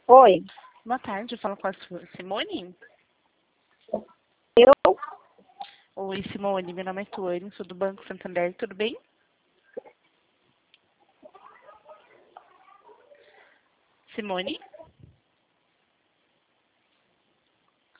Oi, Boa tarde, eu falo com a Simone. eu? Oi, Simone, meu nome é Tuane, sou do Banco Santander, tudo bem? Simone?